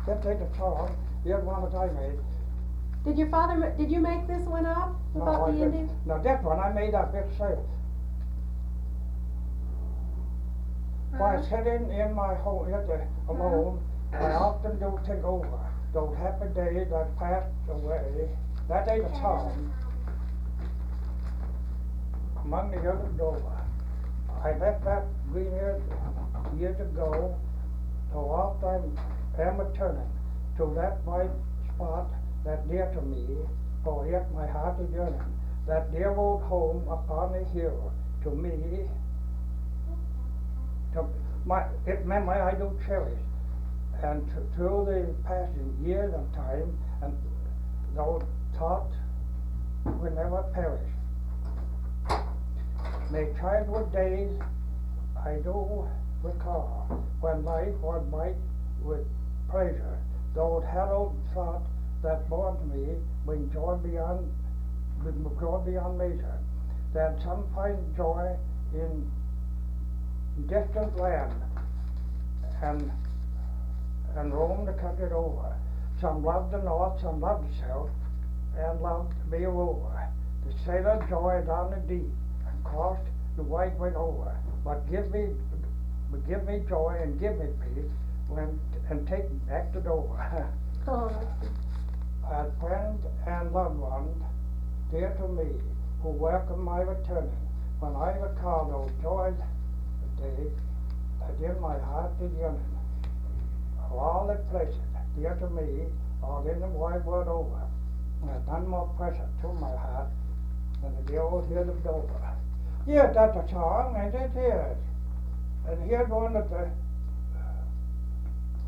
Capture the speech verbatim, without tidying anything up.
That ain't a song, here's one that I made. Did your father, ma- did you make this one up No, about I the didn't. Indian? No, that one I made up itself. While sitting in my home, yet uh, alone, I often do think over those happy days that passed away. That ain't a song. Among the other door, I left that green earth years ago, so oft I am returning to that white spot that dear to me, for yet my heart is yearning. That dear old home upon the hill, to me, to my, it memory I do cherish. And th- through the passing years of time, and those thoughts will never perish. My childhood days I do recall, when life was bright with pleasure, those hallowed thoughts that brought me bring joy beyond, with joy beyond measure. That some find joy in distant land, and and roam the country over. Some love the north, some love the south, and love to be a rover. The sailor joyed on the deep, and crossed the wide went over. But give me, but give me joy and give me peace, when and take me back to Dover. Oh, As friends and loved ones, dear to me, who welcome my returning, when I recall those joys of days, that in my heart is yearning. Of all the places dear to me, all in the wide world over, there's none more precious to my heart than the dear old hill of Dover. Yes, that's a song, and it is. And here's one that the